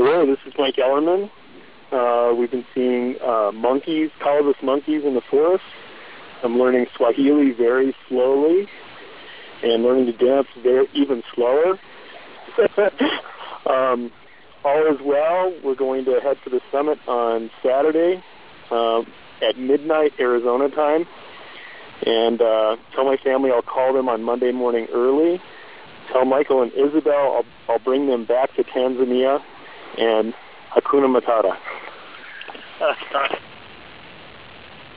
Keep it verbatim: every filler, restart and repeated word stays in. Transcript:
Hello, this is Mike Ellerman. Uh, we've been seeing uh, monkeys, colorless monkeys in the forest. I'm learning Swahili very slowly and learning to dance very, even slower. um, all is well. We're going to head for the summit on Saturday um, at midnight Arizona time. And uh, tell my family I'll call them on Monday morning early. Tell Michael and Isabel I'll, I'll bring them back to Tanzania, and Hakuna Matata.